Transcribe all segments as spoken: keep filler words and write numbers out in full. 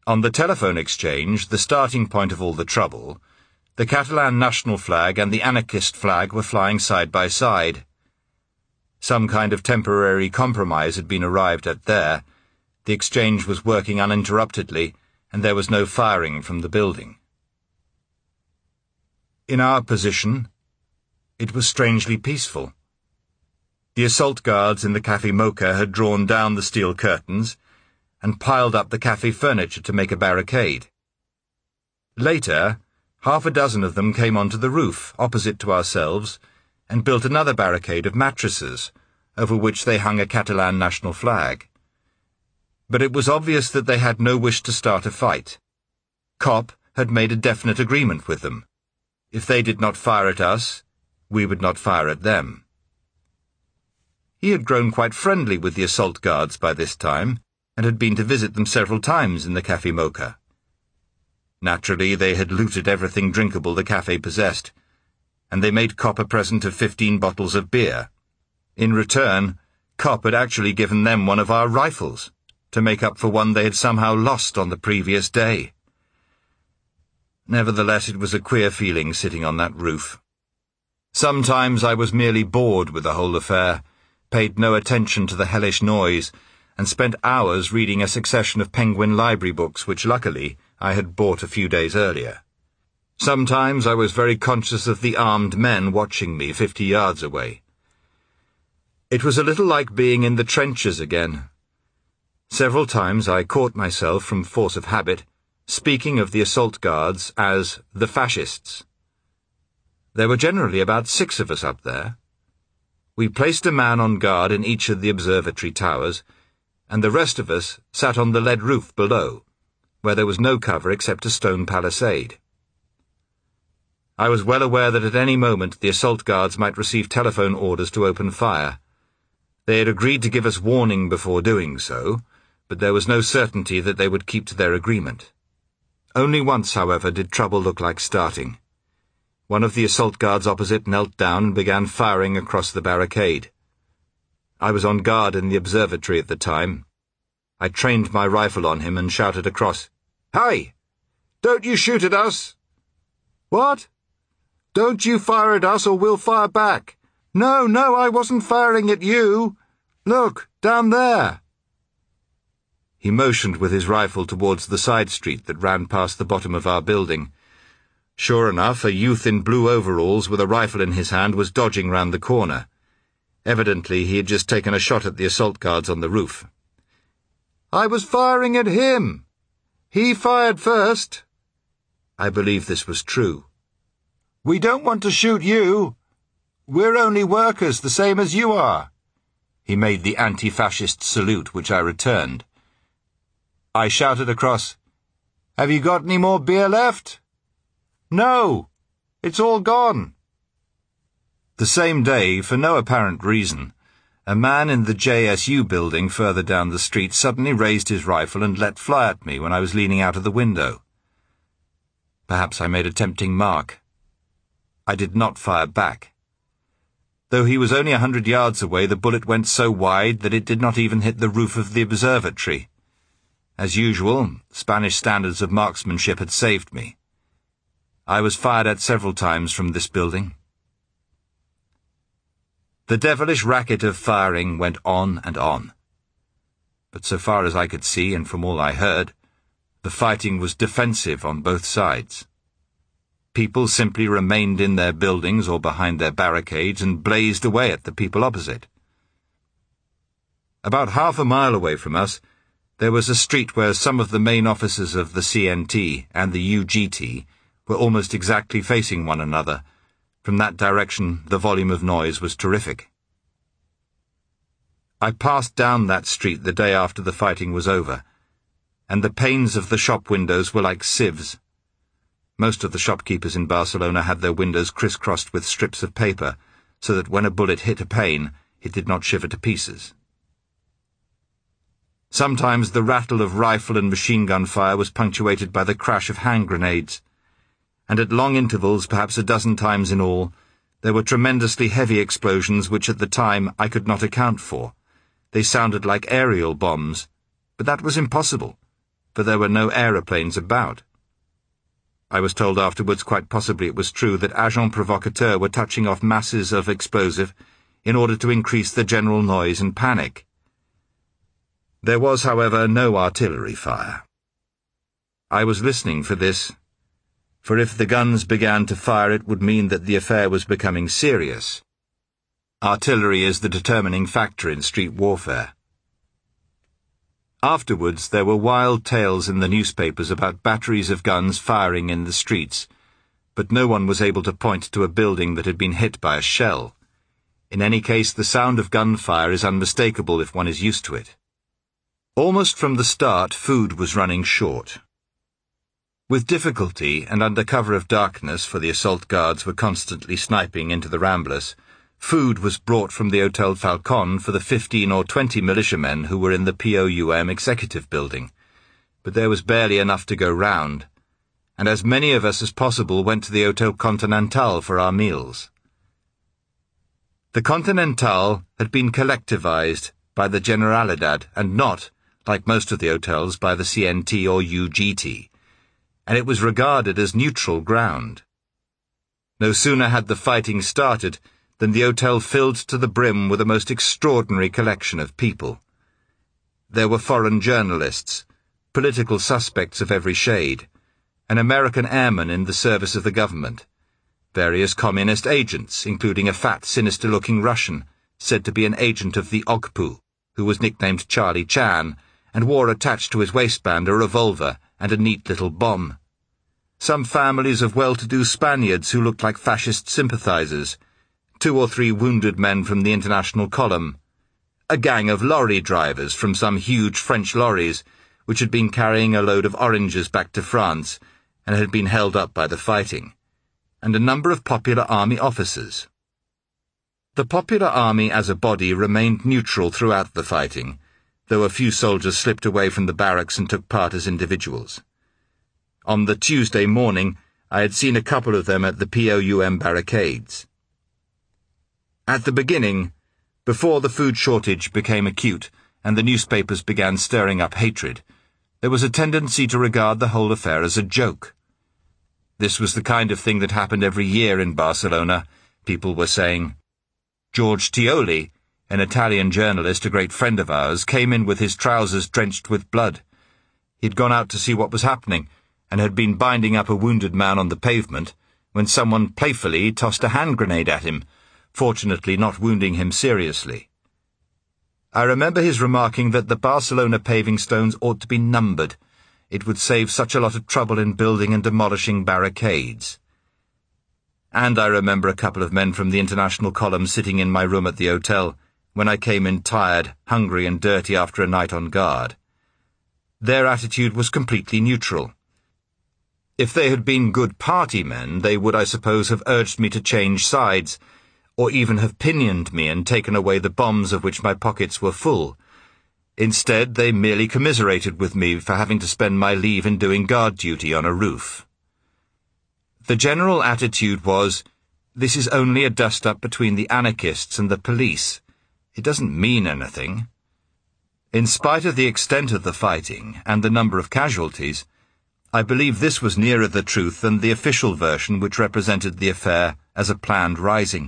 On the telephone exchange, the starting point of all the trouble, the Catalan national flag and the anarchist flag were flying side by side. Some kind of temporary compromise had been arrived at there. The exchange was working uninterruptedly, and there was no firing from the building. In our position, it was strangely peaceful. The assault guards in the Café Mocha had drawn down the steel curtains and piled up the cafe furniture to make a barricade. Later, half a dozen of them came onto the roof, opposite to ourselves, and built another barricade of mattresses, over which they hung a Catalan national flag. But it was obvious that they had no wish to start a fight. Kopp had made a definite agreement with them. If they did not fire at us, we would not fire at them. He had grown quite friendly with the assault guards by this time, and had been to visit them several times in the Café Mocha. Naturally, they had looted everything drinkable the cafe possessed, and they made Kopp a present of fifteen bottles of beer. In return, Kopp had actually given them one of our rifles, to make up for one they had somehow lost on the previous day. Nevertheless, it was a queer feeling sitting on that roof. Sometimes I was merely bored with the whole affair, paid no attention to the hellish noise, and spent hours reading a succession of Penguin library books which, luckily, I had bought a few days earlier. Sometimes I was very conscious of the armed men watching me fifty yards away. It was a little like being in the trenches again. Several times I caught myself, from force of habit, speaking of the assault guards as the fascists. There were generally about six of us up there. We placed a man on guard in each of the observatory towers, and the rest of us sat on the lead roof below, where there was no cover except a stone palisade. I was well aware that at any moment the assault guards might receive telephone orders to open fire. They had agreed to give us warning before doing so, but there was no certainty that they would keep to their agreement. Only once, however, did trouble look like starting. One of the assault guards opposite knelt down and began firing across the barricade. I was on guard in the observatory at the time. I trained my rifle on him and shouted across, "Hey! Don't you shoot at us!" "What?" "Don't you fire at us or we'll fire back." "No, no, I wasn't firing at you. Look, down there." He motioned with his rifle towards the side street that ran past the bottom of our building. Sure enough, a youth in blue overalls with a rifle in his hand was dodging round the corner. Evidently, he had just taken a shot at the assault guards on the roof. "I was firing at him. He fired first." I believe this was true. "We don't want to shoot you. We're only workers, the same as you are." He made the anti-fascist salute, which I returned. I shouted across, "Have you got any more beer left?" "No, it's all gone." The same day, for no apparent reason, a man in the J S U building further down the street suddenly raised his rifle and let fly at me when I was leaning out of the window. Perhaps I made a tempting mark. I did not fire back. Though he was only a hundred yards away, the bullet went so wide that it did not even hit the roof of the observatory. As usual, Spanish standards of marksmanship had saved me. I was fired at several times from this building. The devilish racket of firing went on and on. But so far as I could see, and from all I heard, the fighting was defensive on both sides. People simply remained in their buildings or behind their barricades and blazed away at the people opposite. About half a mile away from us, there was a street where some of the main offices of the C N T and the U G T were almost exactly facing one another. From that direction, the volume of noise was terrific. I passed down that street the day after the fighting was over, and the panes of the shop windows were like sieves. Most of the shopkeepers in Barcelona had their windows crisscrossed with strips of paper, so that when a bullet hit a pane, it did not shiver to pieces. Sometimes the rattle of rifle and machine gun fire was punctuated by the crash of hand grenades, and at long intervals, perhaps a dozen times in all, there were tremendously heavy explosions which at the time I could not account for. They sounded like aerial bombs, but that was impossible. for there were no aeroplanes about. I was told afterwards quite possibly it was true that agents provocateurs were touching off masses of explosive in order to increase the general noise and panic. There was, however, no artillery fire. I was listening for this, for if the guns began to fire it would mean that the affair was becoming serious. Artillery is the determining factor in street warfare. Afterwards there were wild tales in the newspapers about batteries of guns firing in the streets, but no one was able to point to a building that had been hit by a shell. In any case, the sound of gunfire is unmistakable if one is used to it. Almost from the start, food was running short. With difficulty, and under cover of darkness, for the assault guards were constantly sniping into the Ramblers, food was brought from the Hotel Falcon for the fifteen or twenty militiamen who were in the P O U M executive building, but there was barely enough to go round, and as many of us as possible went to the Hotel Continental for our meals. The Continental had been collectivized by the Generalidad and not, like most of the hotels, by the C N T or U G T, and it was regarded as neutral ground. No sooner had the fighting started than the hotel filled to the brim with a most extraordinary collection of people. There were foreign journalists, political suspects of every shade, an American airman in the service of the government, various communist agents, including a fat, sinister-looking Russian, said to be an agent of the O G P U, who was nicknamed Charlie Chan, and wore attached to his waistband a revolver and a neat little bomb. Some families of well-to-do Spaniards who looked like fascist sympathizers, two or three wounded men from the International Column, a gang of lorry drivers from some huge French lorries which had been carrying a load of oranges back to France and had been held up by the fighting, and a number of Popular Army officers. The Popular Army as a body remained neutral throughout the fighting, though a few soldiers slipped away from the barracks and took part as individuals. On the Tuesday morning, I had seen a couple of them at the P O U M barricades. At the beginning, before the food shortage became acute and the newspapers began stirring up hatred, there was a tendency to regard the whole affair as a joke. This was the kind of thing that happened every year in Barcelona, people were saying. George Tioli, an Italian journalist, a great friend of ours, came in with his trousers drenched with blood. He'd gone out to see what was happening, and had been binding up a wounded man on the pavement, when someone playfully tossed a hand grenade at him, fortunately not wounding him seriously. I remember his remarking that the Barcelona paving stones ought to be numbered. It would save such a lot of trouble in building and demolishing barricades. And I remember a couple of men from the International Column sitting in my room at the hotel, when I came in tired, hungry and dirty after a night on guard. Their attitude was completely neutral. If they had been good party men, they would, I suppose, have urged me to change sides, or even have pinioned me and taken away the bombs of which my pockets were full. Instead, they merely commiserated with me for having to spend my leave in doing guard duty on a roof. The general attitude was, this is only a dust-up between the anarchists and the police. It doesn't mean anything. In spite of the extent of the fighting and the number of casualties, I believe this was nearer the truth than the official version which represented the affair as a planned rising.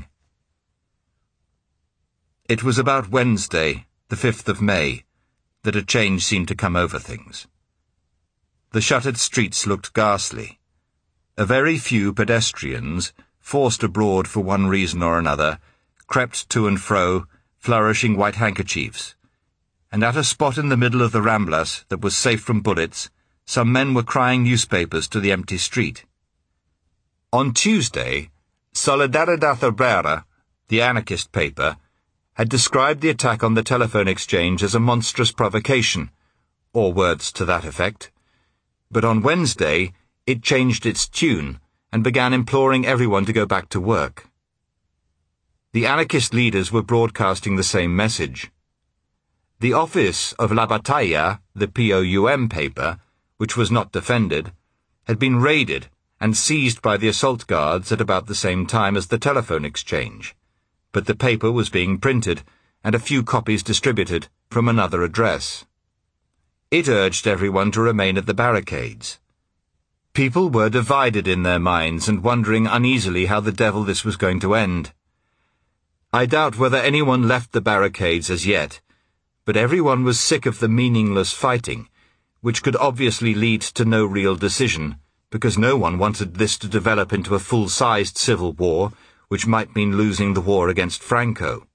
It was about Wednesday, the fifth of May, that a change seemed to come over things. The shuttered streets looked ghastly. A very few pedestrians, forced abroad for one reason or another, crept to and fro, flourishing white handkerchiefs, and at a spot in the middle of the Ramblas that was safe from bullets, some men were crying newspapers to the empty street. On Tuesday, Solidaridad Obrera, the anarchist paper, had described the attack on the telephone exchange as a monstrous provocation, or words to that effect. But on Wednesday, it changed its tune and began imploring everyone to go back to work. The anarchist leaders were broadcasting the same message. The office of La Batalla, the P O U M paper, which was not defended, had been raided and seized by the assault guards at about the same time as the telephone exchange, but the paper was being printed and a few copies distributed from another address. It urged everyone to remain at the barricades. People were divided in their minds and wondering uneasily how the devil this was going to end. I doubt whether anyone left the barricades as yet, but everyone was sick of the meaningless fighting, which could obviously lead to no real decision, because no one wanted this to develop into a full-sized civil war, which might mean losing the war against Franco.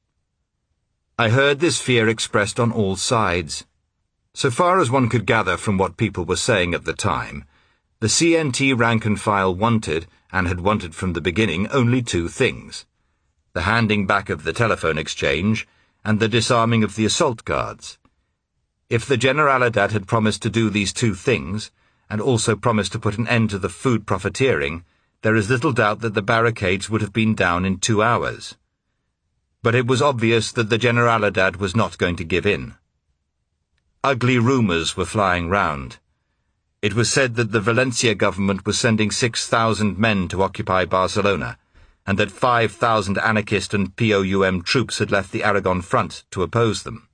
I heard this fear expressed on all sides. So far as one could gather from what people were saying at the time, the C N T rank and file wanted, and had wanted from the beginning, only two things: the handing back of the telephone exchange and the disarming of the assault guards. If the Generalidad had promised to do these two things, and also promised to put an end to the food profiteering, there is little doubt that the barricades would have been down in two hours. But it was obvious that the Generalidad was not going to give in. Ugly rumours were flying round. It was said that the Valencia government was sending six thousand men to occupy Barcelona, and that five thousand anarchist and P O U M troops had left the Aragon front to oppose them.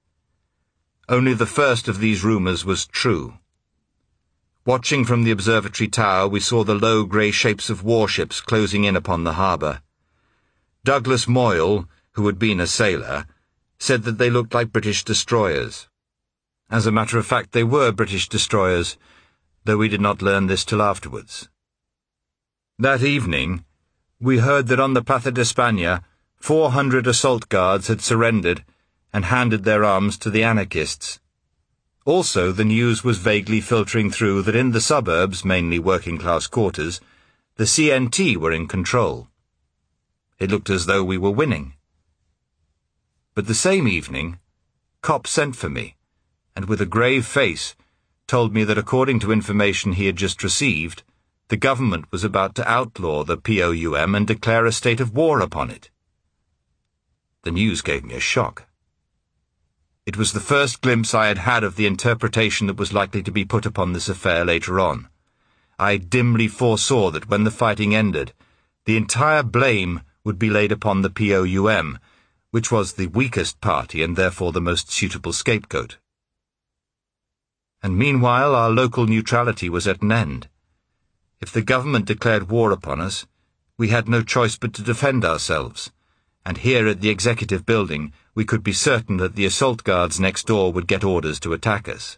Only the first of these rumours was true. Watching from the observatory tower, we saw the low grey shapes of warships closing in upon the harbour. Douglas Moyle, who had been a sailor, said that they looked like British destroyers. As a matter of fact, they were British destroyers, though we did not learn this till afterwards. That evening, we heard that on the Plaza de España, four hundred assault guards had surrendered and handed their arms to the anarchists. Also, the news was vaguely filtering through that in the suburbs, mainly working-class quarters, the C N T were in control. It looked as though we were winning. But the same evening, Kopp sent for me, and with a grave face told me that according to information he had just received, the government was about to outlaw the P O U M and declare a state of war upon it. The news gave me a shock. It was the first glimpse I had had of the interpretation that was likely to be put upon this affair later on. I dimly foresaw that when the fighting ended, the entire blame would be laid upon the P O U M, which was the weakest party and therefore the most suitable scapegoat. And meanwhile our local neutrality was at an end. If the government declared war upon us, we had no choice but to defend ourselves, and here at the Executive Building we could be certain that the assault guards next door would get orders to attack us.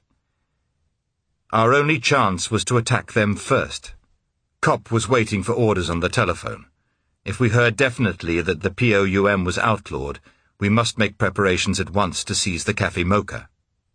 Our only chance was to attack them first. Kopp was waiting for orders on the telephone. If we heard definitely that the P O U M was outlawed, we must make preparations at once to seize the Café Mocha.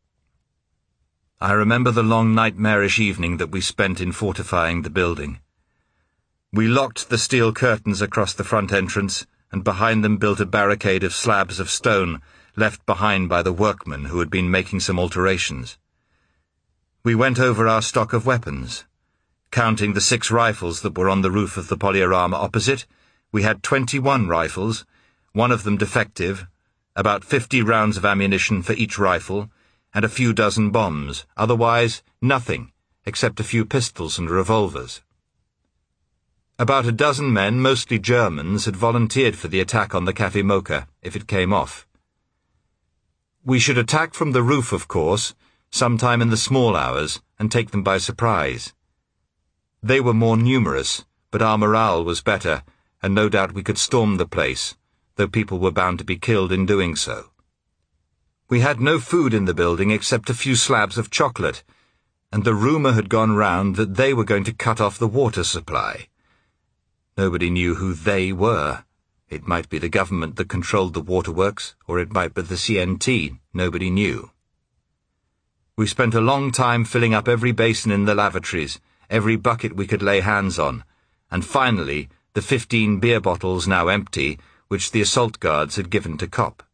I remember the long nightmarish evening that we spent in fortifying the building. We locked the steel curtains across the front entrance, and behind them built a barricade of slabs of stone left behind by the workmen who had been making some alterations. We went over our stock of weapons. Counting the six rifles that were on the roof of the Polyarama opposite, we had twenty-one rifles, one of them defective, about fifty rounds of ammunition for each rifle, and a few dozen bombs, otherwise nothing, except a few pistols and revolvers. About a dozen men, mostly Germans, had volunteered for the attack on the Café Mocha, if it came off. We should attack from the roof, of course, sometime in the small hours, and take them by surprise. They were more numerous, but our morale was better, and no doubt we could storm the place, though people were bound to be killed in doing so. We had no food in the building except a few slabs of chocolate, and the rumour had gone round that they were going to cut off the water supply. Nobody knew who they were. It might be the government that controlled the waterworks, or it might be the C N T. Nobody knew. We spent a long time filling up every basin in the lavatories, every bucket we could lay hands on, and finally the fifteen beer bottles now empty, which the assault guards had given to Kopp.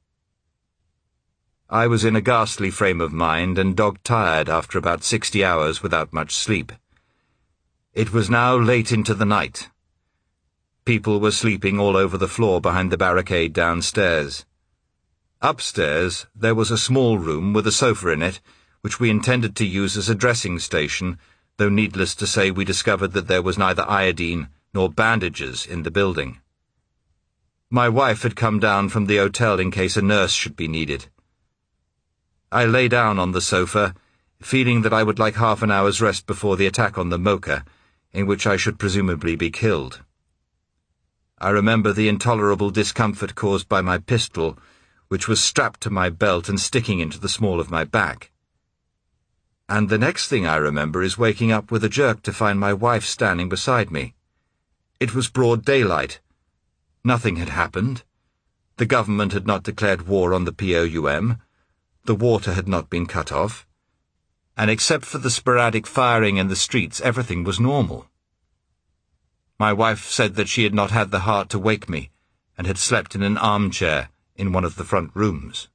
I was in a ghastly frame of mind and dog-tired after about sixty hours without much sleep. It was now late into the night. People were sleeping all over the floor behind the barricade downstairs. Upstairs, there was a small room with a sofa in it, which we intended to use as a dressing station, though needless to say we discovered that there was neither iodine nor bandages in the building. My wife had come down from the hotel in case a nurse should be needed. I lay down on the sofa, feeling that I would like half an hour's rest before the attack on the Mocha, in which I should presumably be killed. I remember the intolerable discomfort caused by my pistol, which was strapped to my belt and sticking into the small of my back. And the next thing I remember is waking up with a jerk to find my wife standing beside me. It was broad daylight. Nothing had happened. The government had not declared war on the P O U M. The water had not been cut off. And except for the sporadic firing in the streets, everything was normal. My wife said that she had not had the heart to wake me, and had slept in an armchair in one of the front rooms.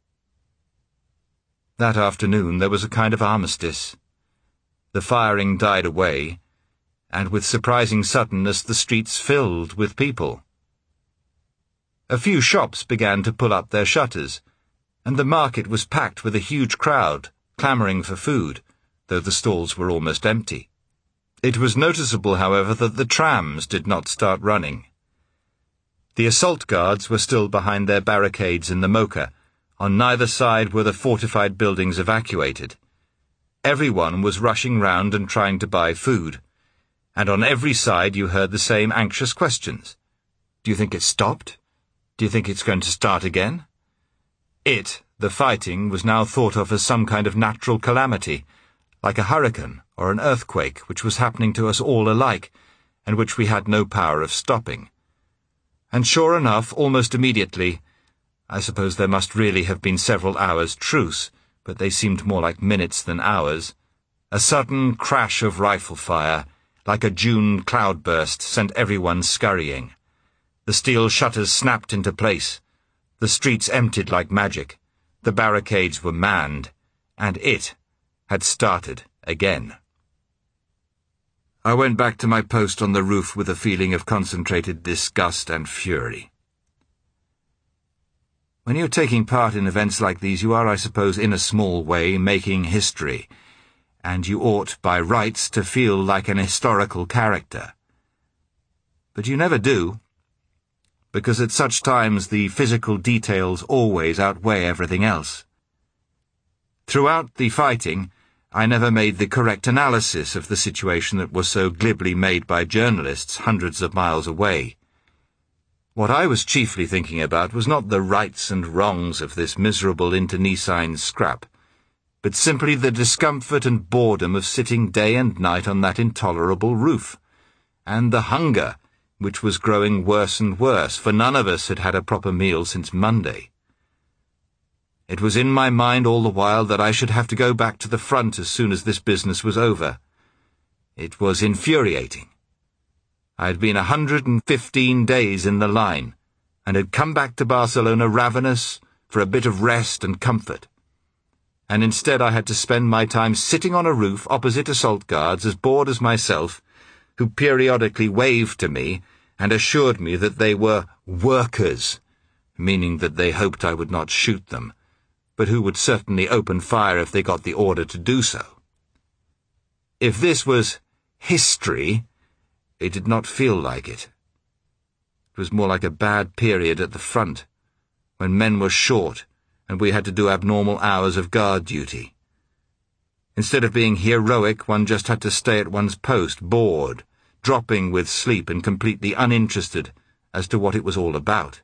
That afternoon there was a kind of armistice. The firing died away, and with surprising suddenness the streets filled with people. A few shops began to pull up their shutters, and the market was packed with a huge crowd, clamouring for food, though the stalls were almost empty. It was noticeable, however, that the trams did not start running. The assault guards were still behind their barricades in the Mocha. On neither side were the fortified buildings evacuated. Everyone was rushing round and trying to buy food, and on every side you heard the same anxious questions. Do you think it's stopped? Do you think it's going to start again? It, the fighting, was now thought of as some kind of natural calamity, like a hurricane or an earthquake which was happening to us all alike, and which we had no power of stopping. And sure enough, almost immediately, I suppose there must really have been several hours' truce, but they seemed more like minutes than hours, a sudden crash of rifle fire, like a June cloudburst, sent everyone scurrying. The steel shutters snapped into place. The streets emptied like magic. The barricades were manned, and it had started again. I went back to my post on the roof with a feeling of concentrated disgust and fury. When you're taking part in events like these, you are, I suppose, in a small way, making history, and you ought, by rights, to feel like an historical character. But you never do, because at such times the physical details always outweigh everything else. Throughout the fighting, I never made the correct analysis of the situation that was so glibly made by journalists hundreds of miles away. What I was chiefly thinking about was not the rights and wrongs of this miserable internecine scrap, but simply the discomfort and boredom of sitting day and night on that intolerable roof, and the hunger, which was growing worse and worse, for none of us had had a proper meal since Monday. It was in my mind all the while that I should have to go back to the front as soon as this business was over. It was infuriating. I had been a hundred and fifteen days in the line, and had come back to Barcelona ravenous for a bit of rest and comfort. And instead I had to spend my time sitting on a roof opposite assault guards, as bored as myself, who periodically waved to me and assured me that they were workers, meaning that they hoped I would not shoot them, but who would certainly open fire if they got the order to do so. If this was history, it did not feel like it. It was more like a bad period at the front, when men were short and we had to do abnormal hours of guard duty. Instead of being heroic, one just had to stay at one's post, bored, dropping with sleep and completely uninterested as to what it was all about.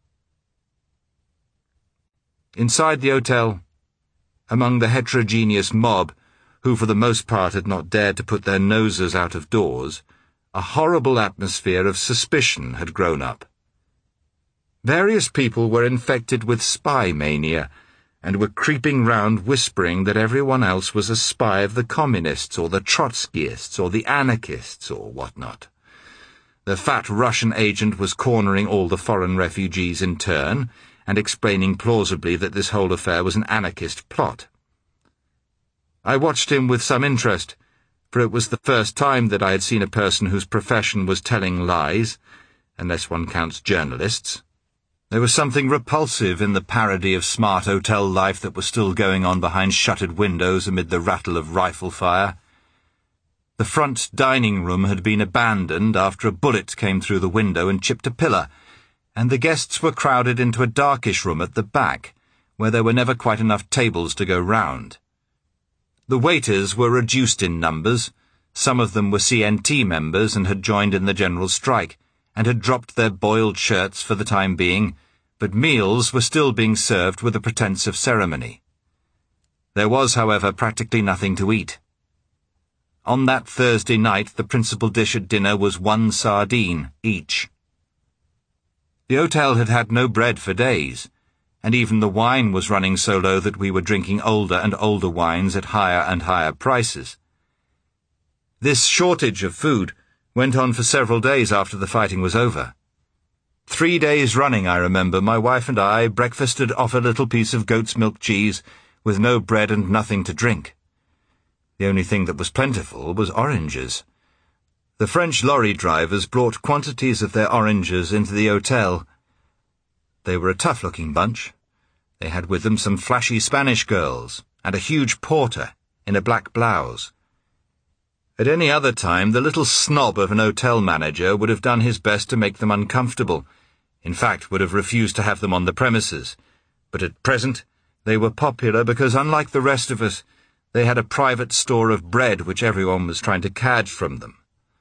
Inside the hotel, among the heterogeneous mob, who for the most part had not dared to put their noses out of doors, a horrible atmosphere of suspicion had grown up. Various people were infected with spy mania, and were creeping round whispering that everyone else was a spy of the communists or the Trotskyists or the anarchists or what not. The fat Russian agent was cornering all the foreign refugees in turn, and explaining plausibly that this whole affair was an anarchist plot. I watched him with some interest, for it was the first time that I had seen a person whose profession was telling lies, unless one counts journalists. There was something repulsive in the parody of smart hotel life that was still going on behind shuttered windows amid the rattle of rifle fire. The front dining room had been abandoned after a bullet came through the window and chipped a pillar, and the guests were crowded into a darkish room at the back, where there were never quite enough tables to go round. The waiters were reduced in numbers. Some of them were C N T members and had joined in the general strike, and had dropped their boiled shirts for the time being, but meals were still being served with a pretence of ceremony. There was, however, practically nothing to eat. On that Thursday night, the principal dish at dinner was one sardine each. The hotel had had no bread for days, and even the wine was running so low that we were drinking older and older wines at higher and higher prices. This shortage of food went on for several days after the fighting was over. Three days running, I remember, my wife and I breakfasted off a little piece of goat's milk cheese with no bread and nothing to drink. The only thing that was plentiful was oranges. The French lorry drivers brought quantities of their oranges into the hotel. They were a tough-looking bunch. They had with them some flashy Spanish girls, and a huge porter in a black blouse. At any other time, the little snob of an hotel manager would have done his best to make them uncomfortable, in fact would have refused to have them on the premises, but at present they were popular because, unlike the rest of us, they had a private store of bread which everyone was trying to cadge from them.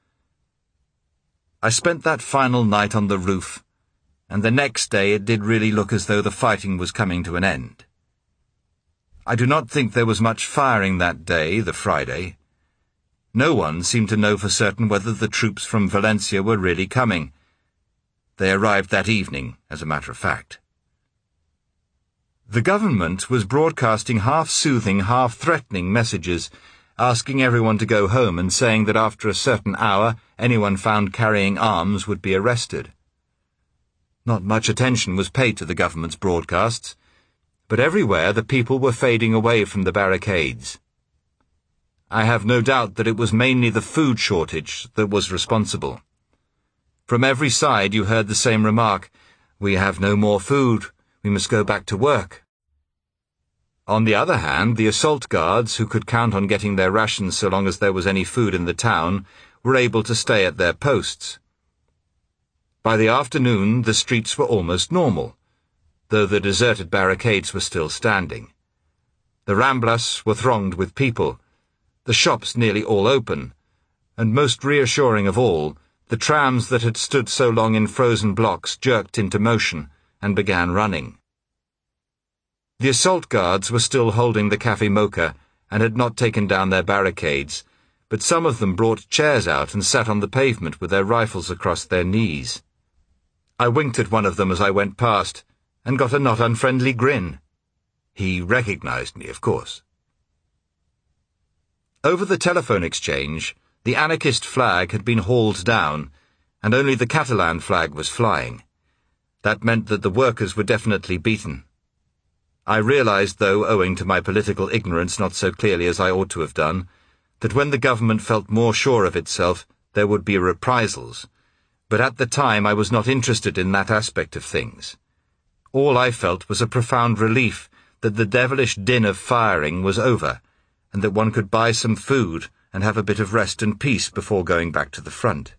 I spent that final night on the roof, and the next day it did really look as though the fighting was coming to an end. I do not think there was much firing that day, the Friday. No one seemed to know for certain whether the troops from Valencia were really coming. They arrived that evening, as a matter of fact. The government was broadcasting half-soothing, half-threatening messages, asking everyone to go home and saying that after a certain hour anyone found carrying arms would be arrested. Not much attention was paid to the government's broadcasts, but everywhere the people were fading away from the barricades. I have no doubt that it was mainly the food shortage that was responsible. From every side you heard the same remark, "We have no more food. We must go back to work." On the other hand, the assault guards, who could count on getting their rations so long as there was any food in the town, were able to stay at their posts. By the afternoon, the streets were almost normal, though the deserted barricades were still standing. The Ramblas were thronged with people, the shops nearly all open, and most reassuring of all, the trams that had stood so long in frozen blocks jerked into motion and began running. The assault guards were still holding the Café Mocha and had not taken down their barricades, but some of them brought chairs out and sat on the pavement with their rifles across their knees. I winked at one of them as I went past, and got a not unfriendly grin. He recognized me, of course. Over the telephone exchange, the anarchist flag had been hauled down, and only the Catalan flag was flying. That meant that the workers were definitely beaten. I realized, though, owing to my political ignorance not so clearly as I ought to have done, that when the government felt more sure of itself, there would be reprisals. But at the time I was not interested in that aspect of things. All I felt was a profound relief that the devilish din of firing was over, and that one could buy some food and have a bit of rest and peace before going back to the front.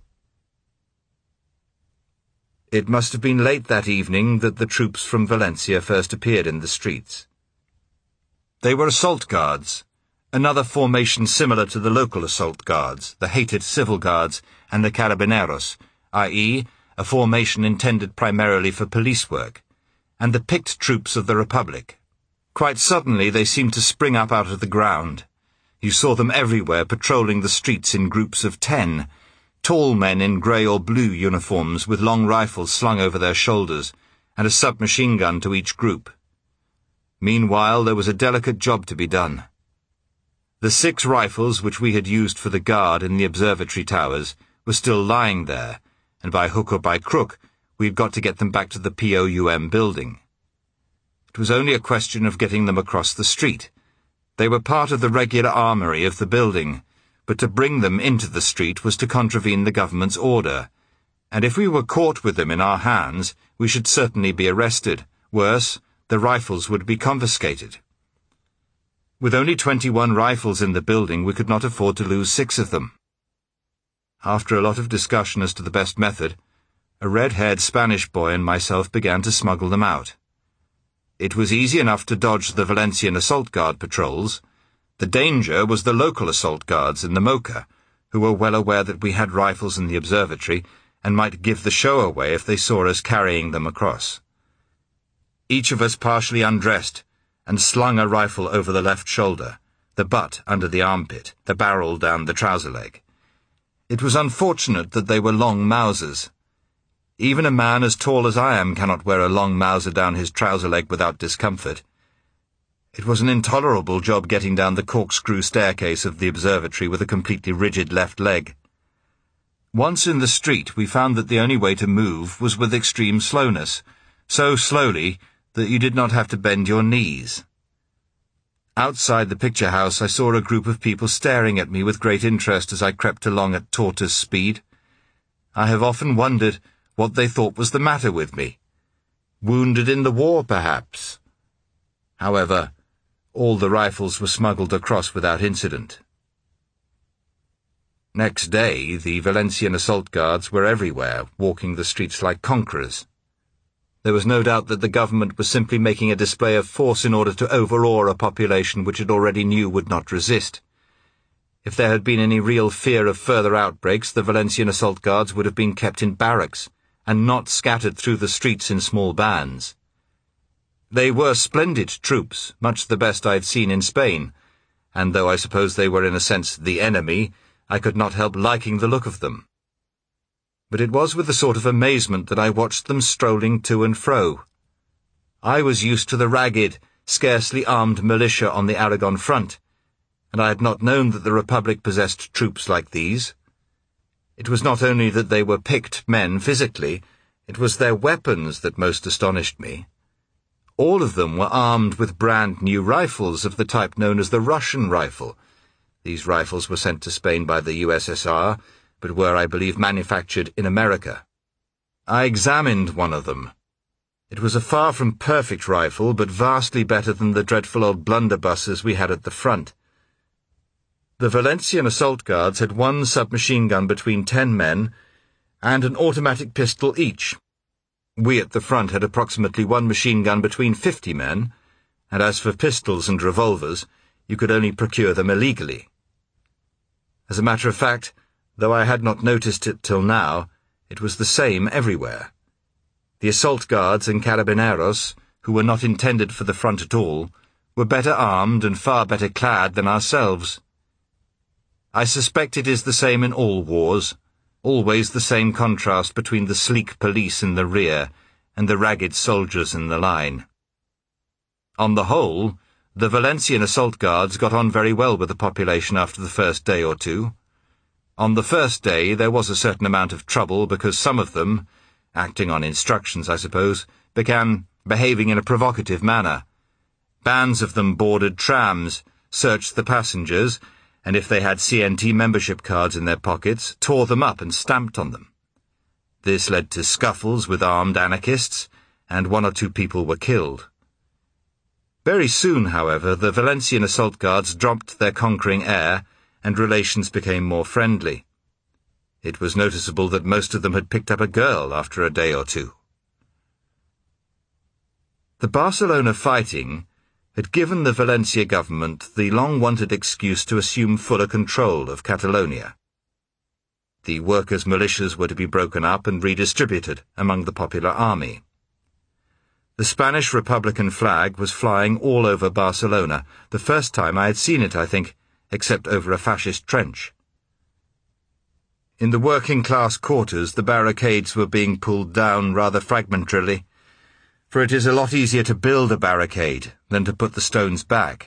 It must have been late that evening that the troops from Valencia first appeared in the streets. They were assault guards, another formation similar to the local assault guards, the hated civil guards, and the carabineros, that is, a formation intended primarily for police work, and the picked troops of the Republic. Quite suddenly they seemed to spring up out of the ground. You saw them everywhere patrolling the streets in groups of ten, tall men in grey or blue uniforms with long rifles slung over their shoulders, and a submachine gun to each group. Meanwhile, there was a delicate job to be done. The six rifles which we had used for the guard in the observatory towers were still lying there, and by hook or by crook we'd got to get them back to the P O U M building. It was only a question of getting them across the street. They were part of the regular armoury of the building, but to bring them into the street was to contravene the government's order, and if we were caught with them in our hands, we should certainly be arrested. Worse, the rifles would be confiscated. With only twenty-one rifles in the building, we could not afford to lose six of them. After a lot of discussion as to the best method, a red-haired Spanish boy and myself began to smuggle them out. It was easy enough to dodge the Valencian assault guard patrols. The danger was the local assault guards in the Mocha, who were well aware that we had rifles in the observatory and might give the show away if they saw us carrying them across. Each of us partially undressed and slung a rifle over the left shoulder, the butt under the armpit, the barrel down the trouser leg. It was unfortunate that they were long Mausers. Even a man as tall as I am cannot wear a long Mauser down his trouser leg without discomfort. It was an intolerable job getting down the corkscrew staircase of the observatory with a completely rigid left leg. Once in the street, we found that the only way to move was with extreme slowness, so slowly that you did not have to bend your knees. Outside the picture house, I saw a group of people staring at me with great interest as I crept along at tortoise speed. I have often wondered what they thought was the matter with me. Wounded in the war, perhaps. However, all the rifles were smuggled across without incident. Next day, the Valencian assault guards were everywhere, walking the streets like conquerors. There was no doubt that the government was simply making a display of force in order to overawe a population which it already knew would not resist. If there had been any real fear of further outbreaks, the Valencian assault guards would have been kept in barracks, and not scattered through the streets in small bands. They were splendid troops, much the best I had seen in Spain, and though I suppose they were in a sense the enemy, I could not help liking the look of them. But it was with a sort of amazement that I watched them strolling to and fro. I was used to the ragged, scarcely armed militia on the Aragon front, and I had not known that the Republic possessed troops like these. It was not only that they were picked men physically, it was their weapons that most astonished me. All of them were armed with brand-new rifles of the type known as the Russian rifle. These rifles were sent to Spain by the U S S R, but were, I believe, manufactured in America. I examined one of them. It was a far from perfect rifle, but vastly better than the dreadful old blunderbusses we had at the front. The Valencian assault guards had one submachine gun between ten men, and an automatic pistol each. We at the front had approximately one machine gun between fifty men, and as for pistols and revolvers, you could only procure them illegally. As a matter of fact, though I had not noticed it till now, it was the same everywhere. The assault guards and carabineros, who were not intended for the front at all, were better armed and far better clad than ourselves. I suspect it is the same in all wars, always the same contrast between the sleek police in the rear and the ragged soldiers in the line. On the whole, the Valencian assault guards got on very well with the population after the first day or two. On the first day there was a certain amount of trouble because some of them, acting on instructions I suppose, began behaving in a provocative manner. Bands of them boarded trams, searched the passengers, and if they had C N T membership cards in their pockets, tore them up and stamped on them. This led to scuffles with armed anarchists, and one or two people were killed. Very soon, however, the Valencian assault guards dropped their conquering air, and relations became more friendly. It was noticeable that most of them had picked up a girl after a day or two. The Barcelona fighting had given the Valencia government the long-wanted excuse to assume fuller control of Catalonia. The workers' militias were to be broken up and redistributed among the popular army. The Spanish Republican flag was flying all over Barcelona, the first time I had seen it, I think, except over a fascist trench. In the working-class quarters, the barricades were being pulled down rather fragmentarily, for it is a lot easier to build a barricade than to put the stones back.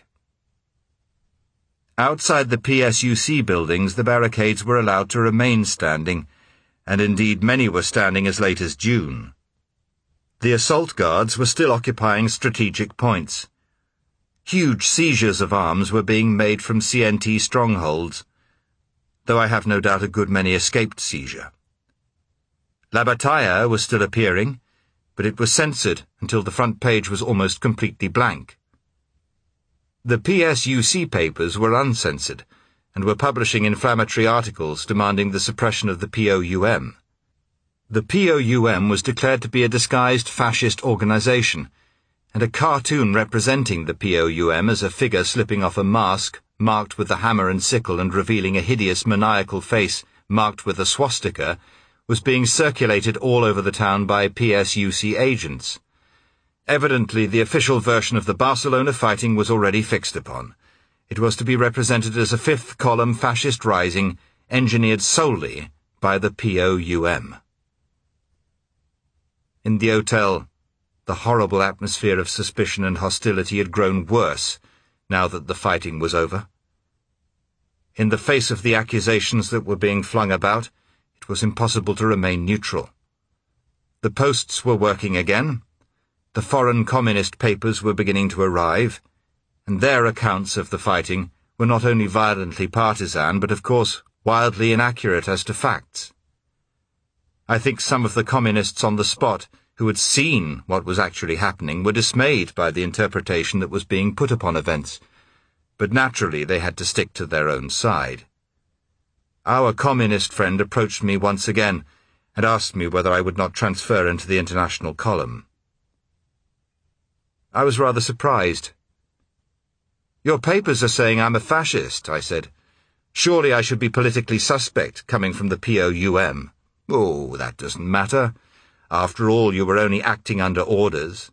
Outside the P S U C buildings, the barricades were allowed to remain standing, and indeed many were standing as late as June. The assault guards were still occupying strategic points. Huge seizures of arms were being made from C N T strongholds, though I have no doubt a good many escaped seizure. La Batalla was still appearing, but it was censored until the front page was almost completely blank. The P S U C papers were uncensored, and were publishing inflammatory articles demanding the suppression of the P O U M. The P O U M was declared to be a disguised fascist organization, and a cartoon representing the P O U M as a figure slipping off a mask, marked with the hammer and sickle and revealing a hideous maniacal face marked with a swastika, was being circulated all over the town by P S U C agents. Evidently, the official version of the Barcelona fighting was already fixed upon. It was to be represented as a fifth-column fascist rising engineered solely by the P O U M. In the hotel, the horrible atmosphere of suspicion and hostility had grown worse now that the fighting was over. In the face of the accusations that were being flung about, it was impossible to remain neutral. The posts were working again. The foreign communist papers were beginning to arrive, and their accounts of the fighting were not only violently partisan, but of course wildly inaccurate as to facts. I think some of the communists on the spot who had seen what was actually happening were dismayed by the interpretation that was being put upon events, but naturally they had to stick to their own side. Our communist friend approached me once again and asked me whether I would not transfer into the international column. I was rather surprised. "Your papers are saying I'm a fascist," I said. "Surely I should be politically suspect, coming from the P O U M. "Oh, that doesn't matter. After all, you were only acting under orders."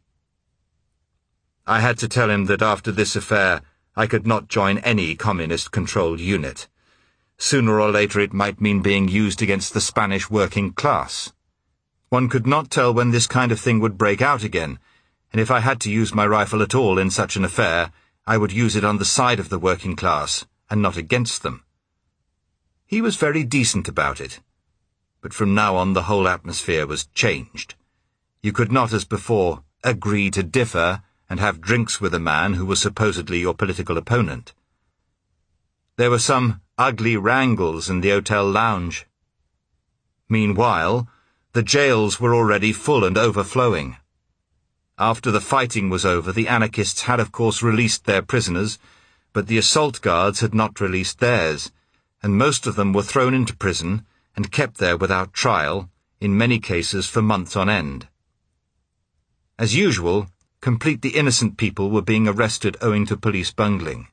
I had to tell him that after this affair I could not join any communist-controlled unit. Sooner or later it might mean being used against the Spanish working class. One could not tell when this kind of thing would break out again, and if I had to use my rifle at all in such an affair, I would use it on the side of the working class, and not against them. He was very decent about it, but from now on the whole atmosphere was changed. You could not, as before, agree to differ and have drinks with a man who was supposedly your political opponent. There were some ugly wrangles in the hotel lounge. Meanwhile, the jails were already full and overflowing. After the fighting was over, the anarchists had of course released their prisoners, but the assault guards had not released theirs, and most of them were thrown into prison and kept there without trial, in many cases for months on end. As usual, completely innocent people were being arrested owing to police bungling.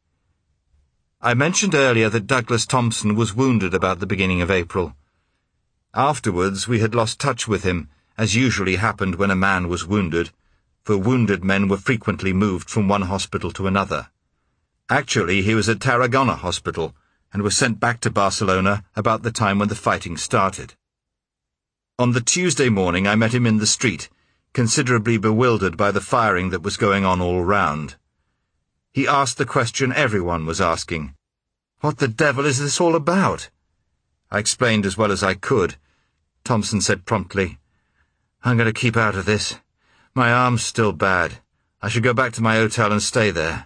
I mentioned earlier that Douglas Thompson was wounded about the beginning of April. Afterwards we had lost touch with him, as usually happened when a man was wounded, for wounded men were frequently moved from one hospital to another. Actually, he was at Tarragona Hospital, and was sent back to Barcelona about the time when the fighting started. On the Tuesday morning I met him in the street, considerably bewildered by the firing that was going on all round. He asked the question everyone was asking. "What the devil is this all about?" I explained as well as I could. Thompson said promptly, "I'm going to keep out of this. My arm's still bad. I should go back to my hotel and stay there."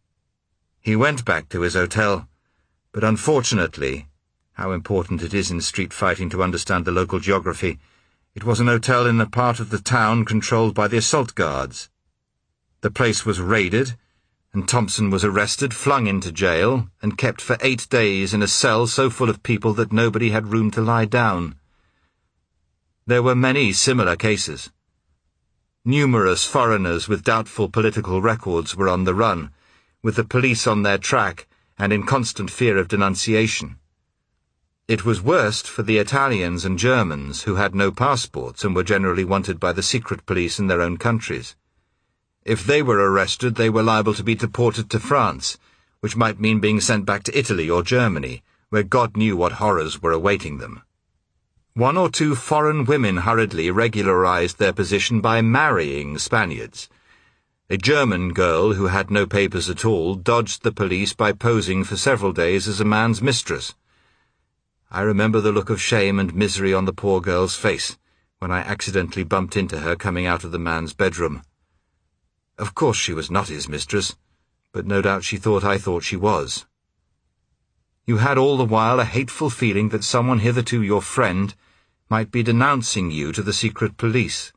He went back to his hotel, but unfortunately, how important it is in street fighting to understand the local geography, it was an hotel in a part of the town controlled by the assault guards. The place was raided, and Thompson was arrested, flung into jail, and kept for eight days in a cell so full of people that nobody had room to lie down. There were many similar cases. Numerous foreigners with doubtful political records were on the run, with the police on their track and in constant fear of denunciation. It was worst for the Italians and Germans, who had no passports and were generally wanted by the secret police in their own countries. If they were arrested, they were liable to be deported to France, which might mean being sent back to Italy or Germany, where God knew what horrors were awaiting them. One or two foreign women hurriedly regularized their position by marrying Spaniards. A German girl who had no papers at all dodged the police by posing for several days as a man's mistress. I remember the look of shame and misery on the poor girl's face when I accidentally bumped into her coming out of the man's bedroom. Of course she was not his mistress, but no doubt she thought I thought she was. You had all the while a hateful feeling that someone hitherto your friend might be denouncing you to the secret police.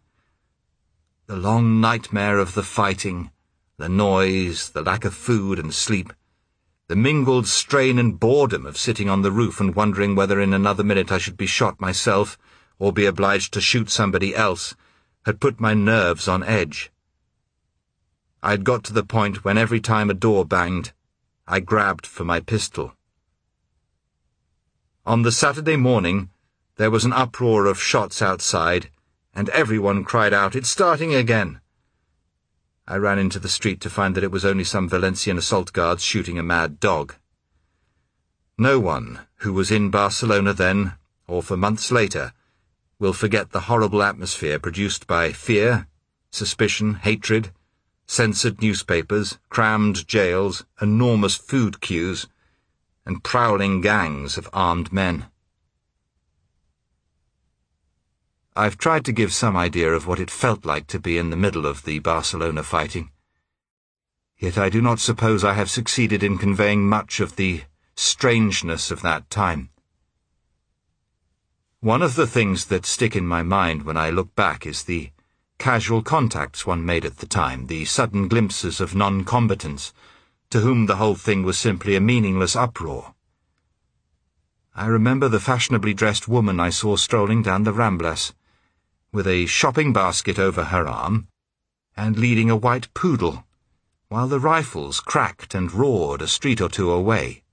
The long nightmare of the fighting, the noise, the lack of food and sleep, the mingled strain and boredom of sitting on the roof and wondering whether in another minute I should be shot myself or be obliged to shoot somebody else, had put my nerves on edge. I'd got to the point when every time a door banged, I grabbed for my pistol. On the Saturday morning, there was an uproar of shots outside, and everyone cried out, "It's starting again!" I ran into the street to find that it was only some Valencian assault guards shooting a mad dog. No one who was in Barcelona then, or for months later, will forget the horrible atmosphere produced by fear, suspicion, hatred, censored newspapers, crammed jails, enormous food queues, and prowling gangs of armed men. I've tried to give some idea of what it felt like to be in the middle of the Barcelona fighting. Yet I do not suppose I have succeeded in conveying much of the strangeness of that time. One of the things that stick in my mind when I look back is the casual contacts one made at the time, the sudden glimpses of non-combatants, to whom the whole thing was simply a meaningless uproar. I remember the fashionably dressed woman I saw strolling down the Ramblas, with a shopping basket over her arm, and leading a white poodle, while the rifles cracked and roared a street or two away.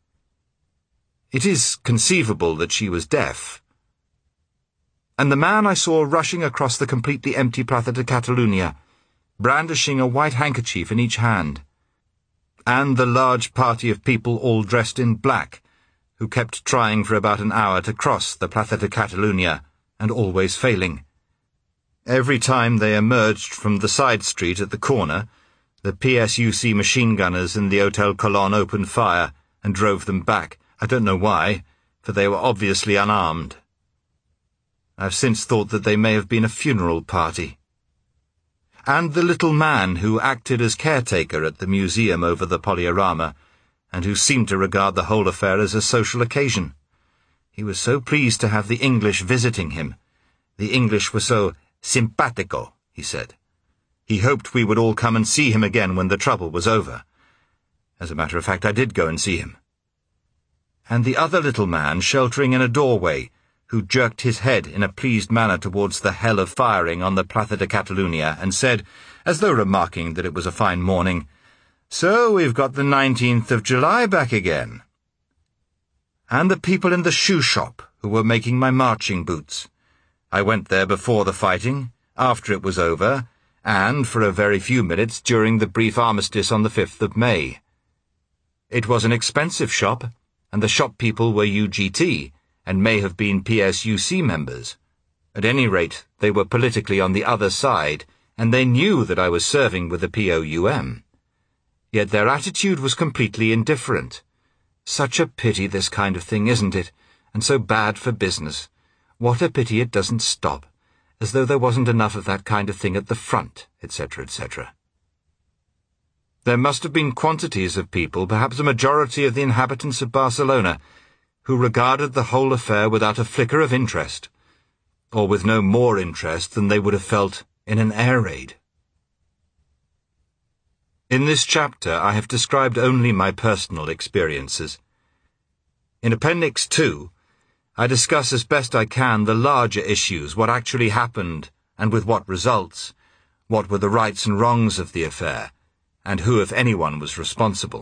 It is conceivable that she was deaf. And the man I saw rushing across the completely empty Plaza de Catalunya, brandishing a white handkerchief in each hand, and the large party of people all dressed in black, who kept trying for about an hour to cross the Plaza de Catalunya, and always failing. Every time they emerged from the side street at the corner, the P S U C machine gunners in the Hotel Colon opened fire and drove them back. I don't know why, for they were obviously unarmed. I've since thought that they may have been a funeral party. And the little man who acted as caretaker at the museum over the Polyarama, and who seemed to regard the whole affair as a social occasion. He was so pleased to have the English visiting him. The English were so simpatico, he said. He hoped we would all come and see him again when the trouble was over. As a matter of fact, I did go and see him. And the other little man sheltering in a doorway, who jerked his head in a pleased manner towards the hell of firing on the Plaza de Catalunya, and said, as though remarking that it was a fine morning, "So we've got the nineteenth of July back again." And the people in the shoe shop, who were making my marching boots. I went there before the fighting, after it was over, and for a very few minutes during the brief armistice on the fifth of May. It was an expensive shop, and the shop people were U G T, and may have been P S U C members. At any rate, they were politically on the other side, and they knew that I was serving with the P O U M. Yet their attitude was completely indifferent. Such a pity this kind of thing, isn't it? And so bad for business. What a pity it doesn't stop, as though there wasn't enough of that kind of thing at the front, et cetera, et cetera. There must have been quantities of people, perhaps a majority of the inhabitants of Barcelona, who regarded the whole affair without a flicker of interest, or with no more interest than they would have felt in an air raid. In this chapter I have described only my personal experiences. In Appendix two, I discuss as best I can the larger issues, what actually happened, and with what results, what were the rights and wrongs of the affair, and who, if anyone, was responsible.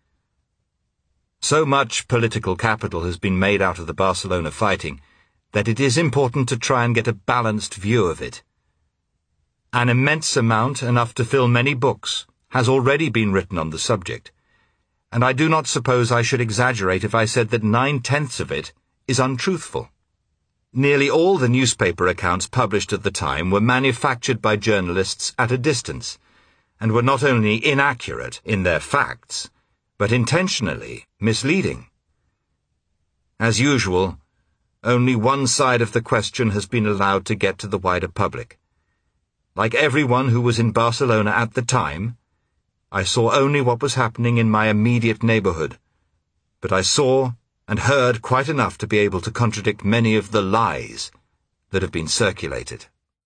So much political capital has been made out of the Barcelona fighting that it is important to try and get a balanced view of it. An immense amount, enough to fill many books, has already been written on the subject, and I do not suppose I should exaggerate if I said that nine-tenths of it is untruthful. Nearly all the newspaper accounts published at the time were manufactured by journalists at a distance, and were not only inaccurate in their facts, but intentionally misleading. As usual, only one side of the question has been allowed to get to the wider public. Like everyone who was in Barcelona at the time, I saw only what was happening in my immediate neighborhood, but I saw and heard quite enough to be able to contradict many of the lies that have been circulated.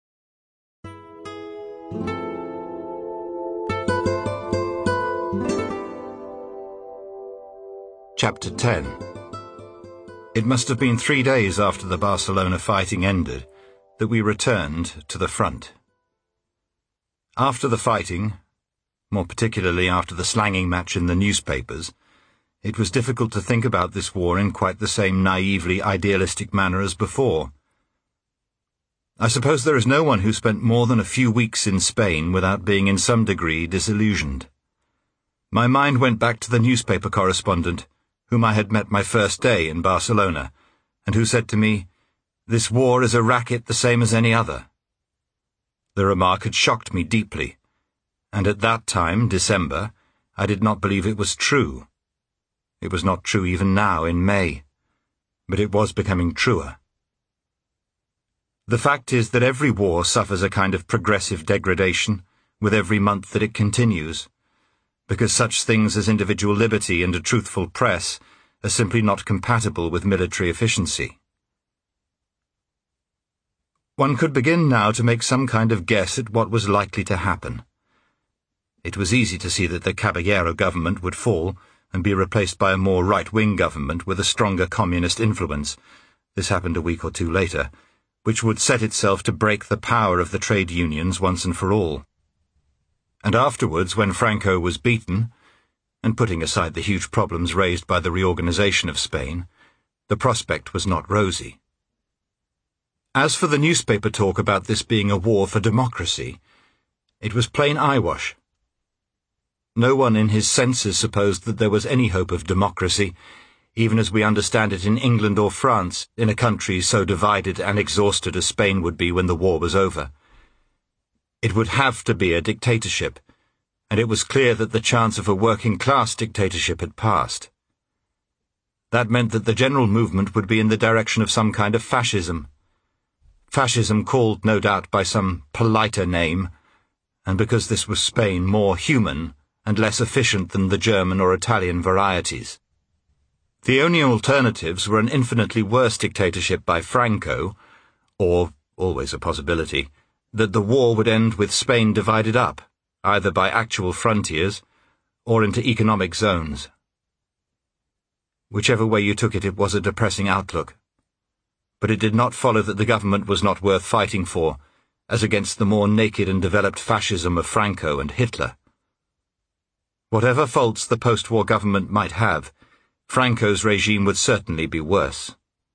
Chapter ten. It must have been three days after the Barcelona fighting ended that we returned to the front. After the fighting, more particularly after the slanging match in the newspapers, it was difficult to think about this war in quite the same naively idealistic manner as before. I suppose there is no one who spent more than a few weeks in Spain without being in some degree disillusioned. My mind went back to the newspaper correspondent, whom I had met my first day in Barcelona, and who said to me, "This war is a racket the same as any other." The remark had shocked me deeply, and at that time, December, I did not believe it was true. It was not true even now, in May, but it was becoming truer. The fact is that every war suffers a kind of progressive degradation with every month that it continues, because such things as individual liberty and a truthful press are simply not compatible with military efficiency. One could begin now to make some kind of guess at what was likely to happen. It was easy to see that the Caballero government would fall and be replaced by a more right-wing government with a stronger communist influence. This happened a week or two later, which would set itself to break the power of the trade unions once and for all. And afterwards, when Franco was beaten, and putting aside the huge problems raised by the reorganization of Spain, the prospect was not rosy. As for the newspaper talk about this being a war for democracy, it was plain eyewash. No one in his senses supposed that there was any hope of democracy, even as we understand it in England or France, in a country so divided and exhausted as Spain would be when the war was over. It would have to be a dictatorship, and it was clear that the chance of a working-class dictatorship had passed. That meant that the general movement would be in the direction of some kind of fascism. Fascism called, no doubt, by some politer name, and because this was Spain, more human and less efficient than the German or Italian varieties. The only alternatives were an infinitely worse dictatorship by Franco, or, always a possibility, that the war would end with Spain divided up, either by actual frontiers or into economic zones. Whichever way you took it, it was a depressing outlook. But it did not follow that the government was not worth fighting for, as against the more naked and developed fascism of Franco and Hitler. Whatever faults the post-war government might have, Franco's regime would certainly be worse.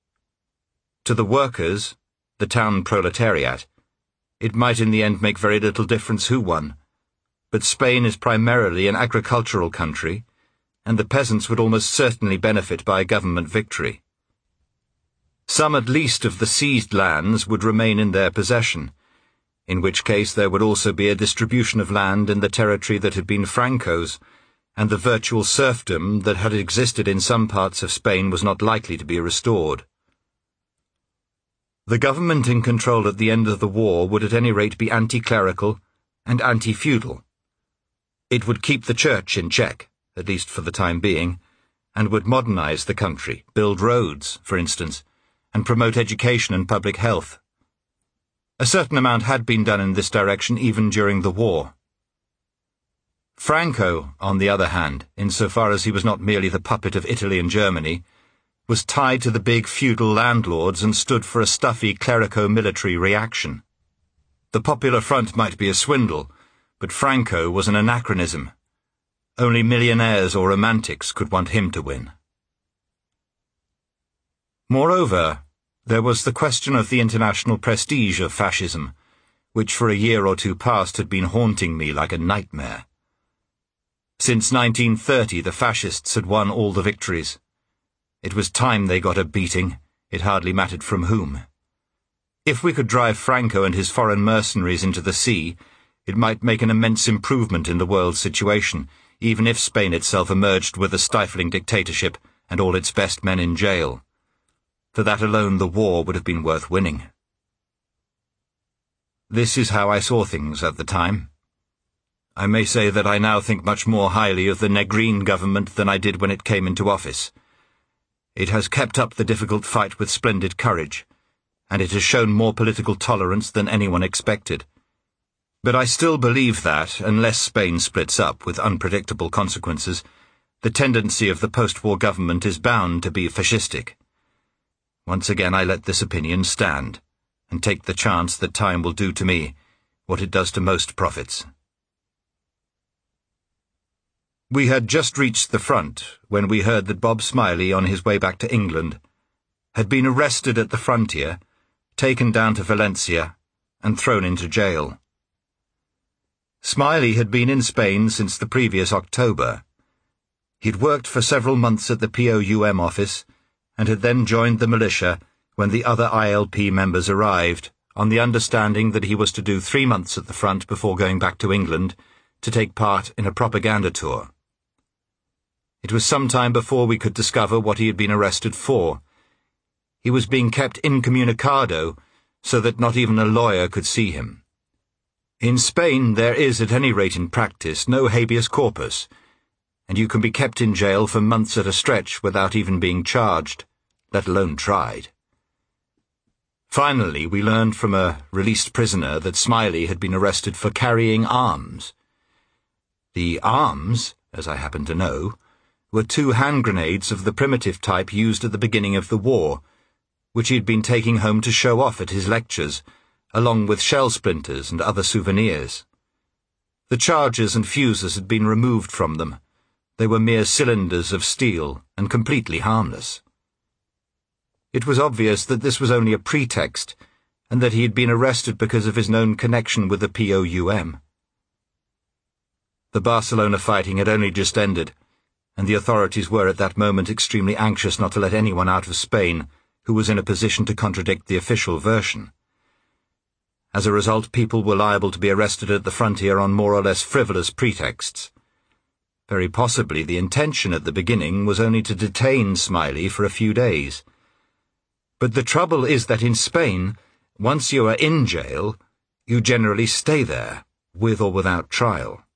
To the workers, the town proletariat, it might in the end make very little difference who won, but Spain is primarily an agricultural country, and the peasants would almost certainly benefit by a government victory. Some at least of the seized lands would remain in their possession, in which case there would also be a distribution of land in the territory that had been Franco's, and the virtual serfdom that had existed in some parts of Spain was not likely to be restored. The government in control at the end of the war would at any rate be anti-clerical and anti-feudal. It would keep the church in check, at least for the time being, and would modernize the country, build roads, for instance, and promote education and public health. A certain amount had been done in this direction even during the war. Franco, on the other hand, insofar as he was not merely the puppet of Italy and Germany, was tied to the big feudal landlords and stood for a stuffy clerico-military reaction. The Popular Front might be a swindle, but Franco was an anachronism. Only millionaires or romantics could want him to win. Moreover, there was the question of the international prestige of fascism, which for a year or two past had been haunting me like a nightmare. Since nineteen thirty, the fascists had won all the victories. It was time they got a beating, it hardly mattered from whom. If we could drive Franco and his foreign mercenaries into the sea, it might make an immense improvement in the world's situation, even if Spain itself emerged with a stifling dictatorship and all its best men in jail. For that alone the war would have been worth winning. This is how I saw things at the time. I may say that I now think much more highly of the Negrin government than I did when it came into office. It has kept up the difficult fight with splendid courage, and it has shown more political tolerance than anyone expected. But I still believe that, unless Spain splits up with unpredictable consequences, the tendency of the post-war government is bound to be fascistic. Once again I let this opinion stand, and take the chance that time will do to me what it does to most prophets. We had just reached the front when we heard that Bob Smiley, on his way back to England, had been arrested at the frontier, taken down to Valencia, and thrown into jail. Smiley had been in Spain since the previous October. He'd worked for several months at the P O U M office, and had then joined the militia when the other I L P members arrived, on the understanding that he was to do three months at the front before going back to England to take part in a propaganda tour. It was some time before we could discover what he had been arrested for. He was being kept incommunicado so that not even a lawyer could see him. In Spain there is, at any rate in practice, no habeas corpus, and you can be kept in jail for months at a stretch without even being charged, let alone tried. Finally, we learned from a released prisoner that Smiley had been arrested for carrying arms. The arms, as I happen to know, were two hand grenades of the primitive type used at the beginning of the war, which he had been taking home to show off at his lectures, along with shell splinters and other souvenirs. The charges and fuses had been removed from them. They were mere cylinders of steel and completely harmless. It was obvious that this was only a pretext, and that he had been arrested because of his known connection with the P O U M. The Barcelona fighting had only just ended, and the authorities were at that moment extremely anxious not to let anyone out of Spain who was in a position to contradict the official version. As a result, people were liable to be arrested at the frontier on more or less frivolous pretexts. Very possibly the intention at the beginning was only to detain Smiley for a few days. But the trouble is that in Spain, once you are in jail, you generally stay there, with or without trial.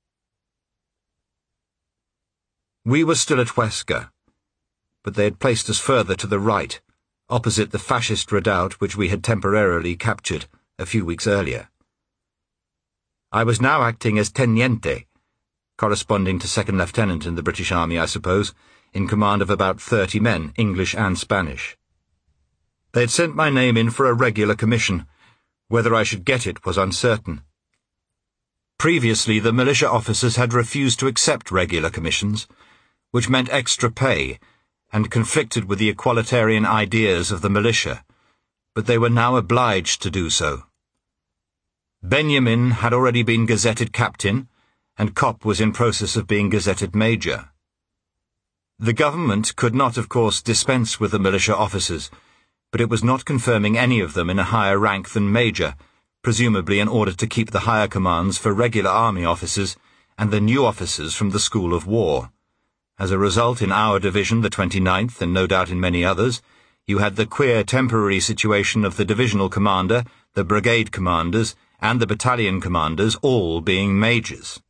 We were still at Huesca, but they had placed us further to the right, opposite the fascist redoubt which we had temporarily captured a few weeks earlier. I was now acting as teniente, corresponding to second lieutenant in the British Army, I suppose, in command of about thirty men, English and Spanish. They had sent my name in for a regular commission. Whether I should get it was uncertain. Previously, the militia officers had refused to accept regular commissions, which meant extra pay, and conflicted with the equalitarian ideas of the militia, but they were now obliged to do so. Benjamin had already been gazetted captain, and Kopp was in process of being gazetted major. The government could not, of course, dispense with the militia officers, but it was not confirming any of them in a higher rank than major, presumably in order to keep the higher commands for regular army officers and the new officers from the School of War. As a result, in our division, the twenty-ninth, and no doubt in many others, you had the queer temporary situation of the divisional commander, the brigade commanders, and the battalion commanders all being majors.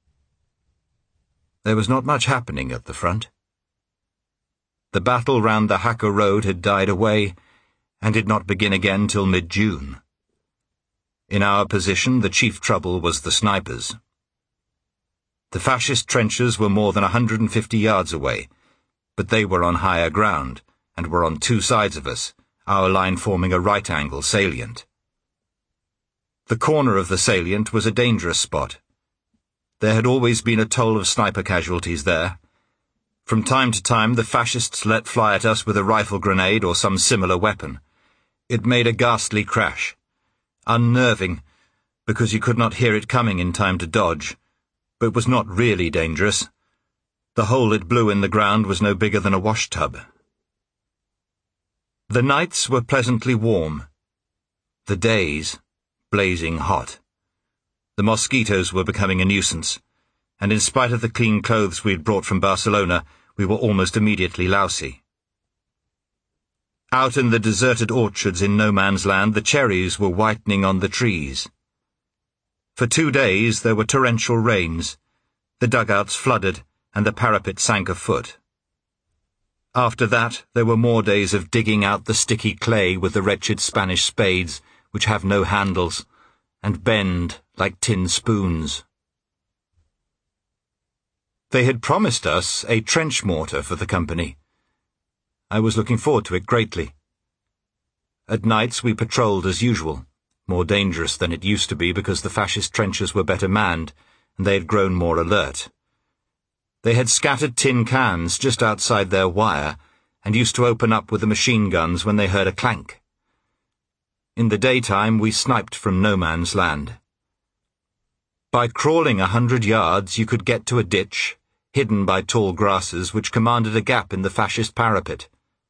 There was not much happening at the front. The battle round the Jaca Road had died away, and did not begin again till mid-June. In our position, the chief trouble was the snipers. The fascist trenches were more than a hundred and fifty yards away, but they were on higher ground, and were on two sides of us, our line forming a right-angle salient. The corner of the salient was a dangerous spot. There had always been a toll of sniper casualties there. From time to time the fascists let fly at us with a rifle grenade or some similar weapon. It made a ghastly crash. Unnerving, because you could not hear it coming in time to dodge, but was not really dangerous. The hole it blew in the ground was no bigger than a washtub. The nights were pleasantly warm. The days, blazing hot. The mosquitoes were becoming a nuisance, and in spite of the clean clothes we had brought from Barcelona, we were almost immediately lousy. Out in the deserted orchards in no man's land, the cherries were whitening on the trees. For two days there were torrential rains. The dugouts flooded, and the parapet sank a foot. After that, there were more days of digging out the sticky clay with the wretched Spanish spades, which have no handles, and bend like tin spoons. They had promised us a trench mortar for the company. I was looking forward to it greatly. At nights we patrolled as usual, more dangerous than it used to be because the fascist trenches were better manned, and they had grown more alert. They had scattered tin cans just outside their wire and used to open up with the machine guns when they heard a clank. In the daytime, we sniped from no man's land. By crawling a hundred yards, you could get to a ditch, hidden by tall grasses, which commanded a gap in the fascist parapet.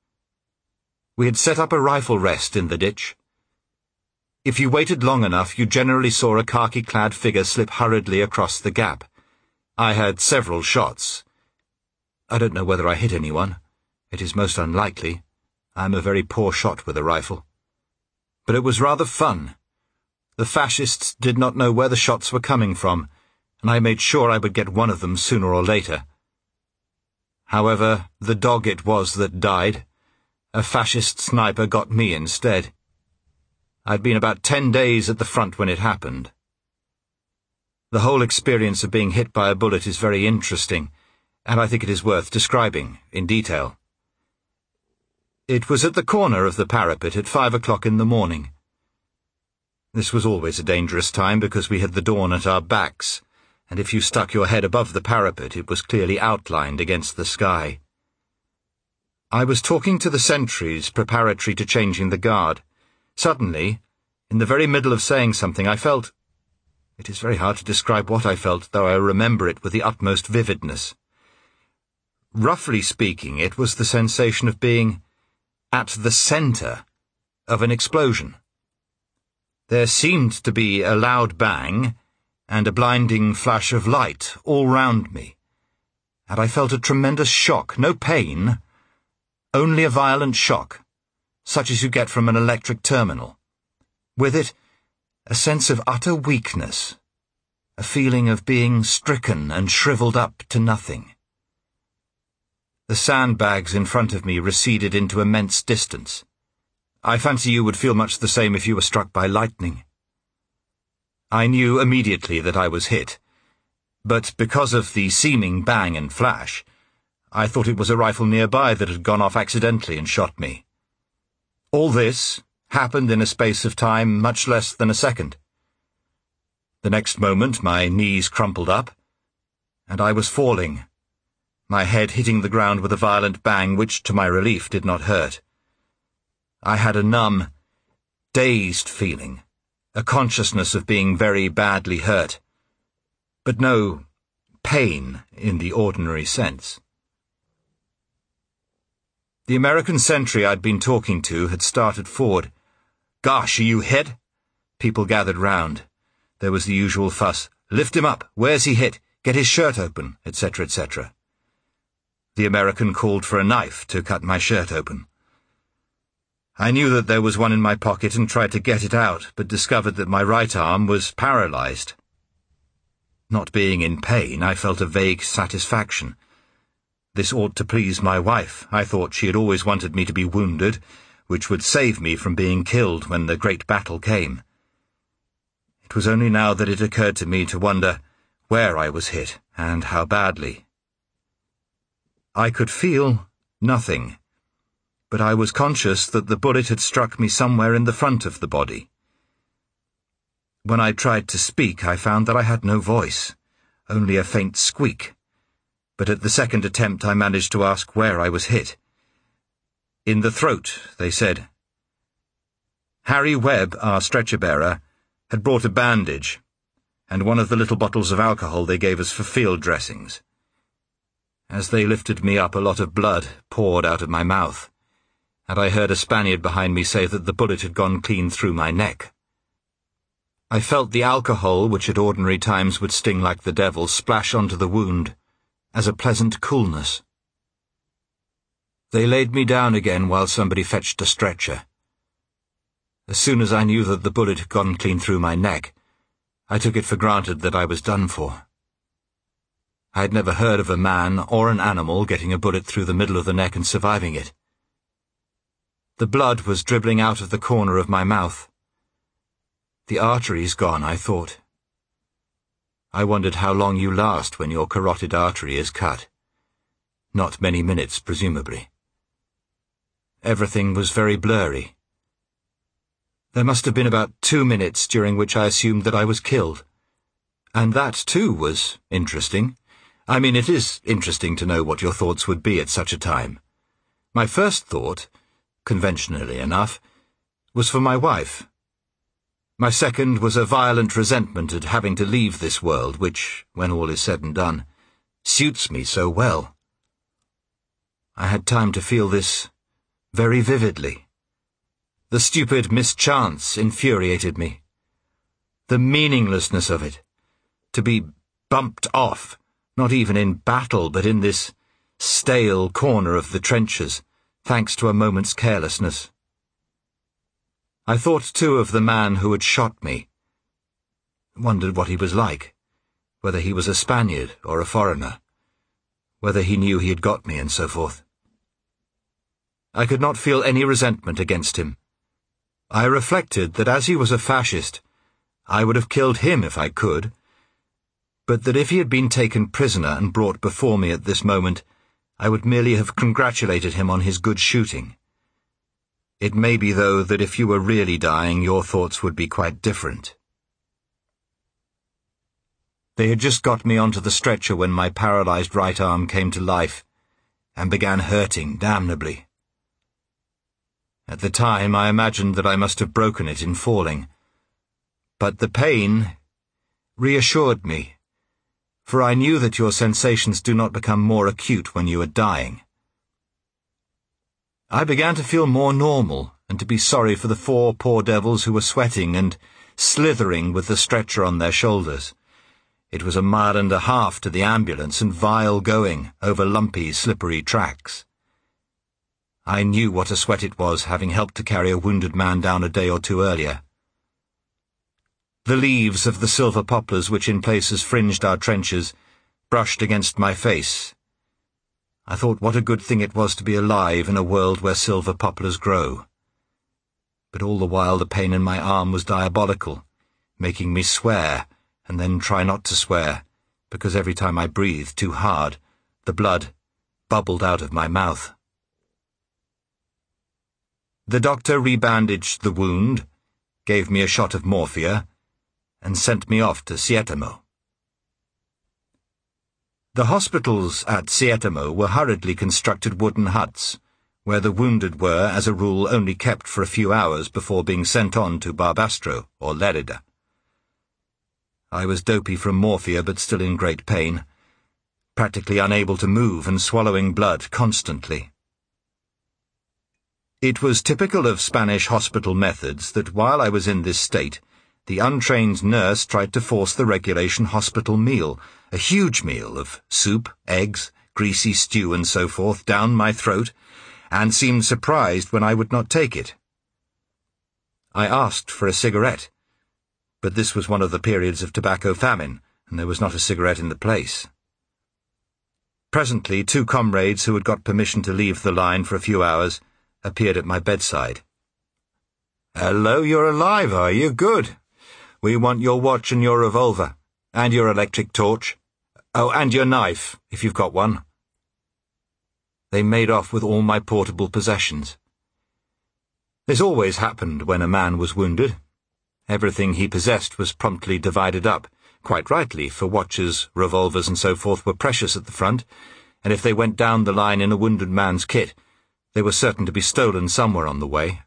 We had set up a rifle rest in the ditch. If you waited long enough, you generally saw a khaki-clad figure slip hurriedly across the gap. I had several shots. I don't know whether I hit anyone. It is most unlikely. I am a very poor shot with a rifle. But it was rather fun. The fascists did not know where the shots were coming from, and I made sure I would get one of them sooner or later. However, the dog it was that died. A fascist sniper got me instead. I'd been about ten days at the front when it happened. The whole experience of being hit by a bullet is very interesting, and I think it is worth describing in detail. It was at the corner of the parapet at five o'clock in the morning. This was always a dangerous time because we had the dawn at our backs, and if you stuck your head above the parapet it was clearly outlined against the sky. I was talking to the sentries preparatory to changing the guard. Suddenly, in the very middle of saying something, I felt— It is very hard to describe what I felt, though I remember it with the utmost vividness. Roughly speaking, it was the sensation of being at the centre of an explosion. There seemed to be a loud bang and a blinding flash of light all round me, and I felt a tremendous shock, no pain, only a violent shock, such as you get from an electric terminal. With it, a sense of utter weakness, a feeling of being stricken and shriveled up to nothing. The sandbags in front of me receded into immense distance. I fancy you would feel much the same if you were struck by lightning. I knew immediately that I was hit, but because of the seeming bang and flash, I thought it was a rifle nearby that had gone off accidentally and shot me. All this happened in a space of time much less than a second. The next moment my knees crumpled up, and I was falling, my head hitting the ground with a violent bang which, to my relief, did not hurt. I had a numb, dazed feeling, a consciousness of being very badly hurt, but no pain in the ordinary sense. The American sentry I'd been talking to had started forward. "Gosh, are you hit?" People gathered round. There was the usual fuss. "Lift him up. Where's he hit? Get his shirt open," et cetera, et cetera. The American called for a knife to cut my shirt open. I knew that there was one in my pocket and tried to get it out, but discovered that my right arm was paralyzed. Not being in pain, I felt a vague satisfaction. This ought to please my wife. I thought she had always wanted me to be wounded, which would save me from being killed when the great battle came. It was only now that it occurred to me to wonder where I was hit and how badly. I could feel nothing, but I was conscious that the bullet had struck me somewhere in the front of the body. When I tried to speak, I found that I had no voice, only a faint squeak. But at the second attempt I managed to ask where I was hit. "In the throat," they said. Harry Webb, our stretcher-bearer, had brought a bandage, and one of the little bottles of alcohol they gave us for field dressings. As they lifted me up, a lot of blood poured out of my mouth, and I heard a Spaniard behind me say that the bullet had gone clean through my neck. I felt the alcohol, which at ordinary times would sting like the devil, splash onto the wound, as a pleasant coolness. They laid me down again while somebody fetched a stretcher. As soon as I knew that the bullet had gone clean through my neck, I took it for granted that I was done for. I had never heard of a man or an animal getting a bullet through the middle of the neck and surviving it. The blood was dribbling out of the corner of my mouth. The artery's gone, I thought. I wondered how long you last when your carotid artery is cut. Not many minutes, presumably. Everything was very blurry. There must have been about two minutes during which I assumed that I was killed. And that, too, was interesting. I mean, it is interesting to know what your thoughts would be at such a time. My first thought, conventionally enough, was for my wife. My second was a violent resentment at having to leave this world which, when all is said and done, suits me so well. I had time to feel this very vividly. The stupid mischance infuriated me. The meaninglessness of it. To be bumped off, not even in battle, but in this stale corner of the trenches, thanks to a moment's carelessness. I thought, too, of the man who had shot me. Wondered what he was like, whether he was a Spaniard or a foreigner, whether he knew he had got me, and so forth. I could not feel any resentment against him. I reflected that as he was a fascist, I would have killed him if I could, but that if he had been taken prisoner and brought before me at this moment, I would merely have congratulated him on his good shooting. It may be, though, that if you were really dying, your thoughts would be quite different. They had just got me onto the stretcher when my paralyzed right arm came to life and began hurting damnably. At the time, I imagined that I must have broken it in falling, but the pain reassured me, for I knew that your sensations do not become more acute when you are dying. I began to feel more normal and to be sorry for the four poor devils who were sweating and slithering with the stretcher on their shoulders. It was a mile and a half to the ambulance and vile going over lumpy, slippery tracks. I knew what a sweat it was, having helped to carry a wounded man down a day or two earlier. The leaves of the silver poplars, which in places fringed our trenches, brushed against my face. I thought what a good thing it was to be alive in a world where silver poplars grow. But all the while the pain in my arm was diabolical, making me swear, and then try not to swear, because every time I breathed too hard, the blood bubbled out of my mouth. The doctor rebandaged the wound, gave me a shot of morphia, and sent me off to Sietamo. The hospitals at Sietamo were hurriedly constructed wooden huts, where the wounded were, as a rule, only kept for a few hours before being sent on to Barbastro or Lerida. I was dopey from morphia, but still in great pain, practically unable to move and swallowing blood constantly. It was typical of Spanish hospital methods that while I was in this state, the untrained nurse tried to force the regulation hospital meal, a huge meal of soup, eggs, greasy stew and so forth, down my throat, and seemed surprised when I would not take it. I asked for a cigarette, but this was one of the periods of tobacco famine, and there was not a cigarette in the place. Presently, two comrades who had got permission to leave the line for a few hours appeared at my bedside. "Hello, you're alive, are you? Good. We want your watch and your revolver, and your electric torch. Oh, and your knife, if you've got one." They made off with all my portable possessions. This always happened when a man was wounded. Everything he possessed was promptly divided up, quite rightly, for watches, revolvers and so forth were precious at the front, and if they went down the line in a wounded man's kit, they were certain to be stolen somewhere on the way.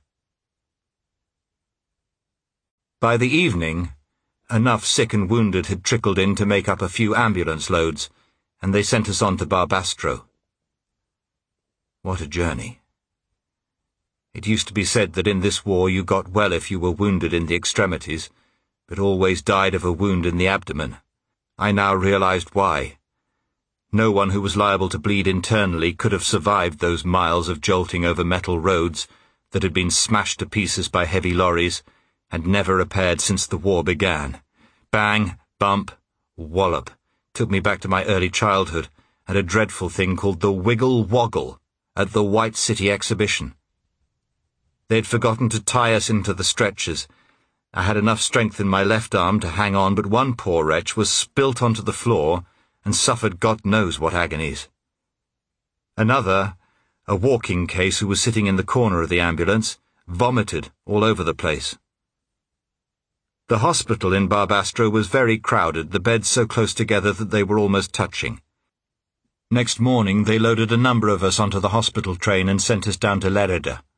By the evening, enough sick and wounded had trickled in to make up a few ambulance loads, and they sent us on to Barbastro. What a journey. It used to be said that in this war you got well if you were wounded in the extremities, but always died of a wound in the abdomen. I now realized why. No one who was liable to bleed internally could have survived those miles of jolting over metal roads that had been smashed to pieces by heavy lorries and never repaired since the war began. Bang, bump, wallop, took me back to my early childhood and a dreadful thing called the Wiggle Woggle at the White City Exhibition. They'd forgotten to tie us into the stretchers. I had enough strength in my left arm to hang on, but one poor wretch was spilt onto the floor and suffered God knows what agonies. Another, a walking case who was sitting in the corner of the ambulance, vomited all over the place. The hospital in Barbastro was very crowded, the beds so close together that they were almost touching. Next morning they loaded a number of us onto the hospital train and sent us down to Lerida.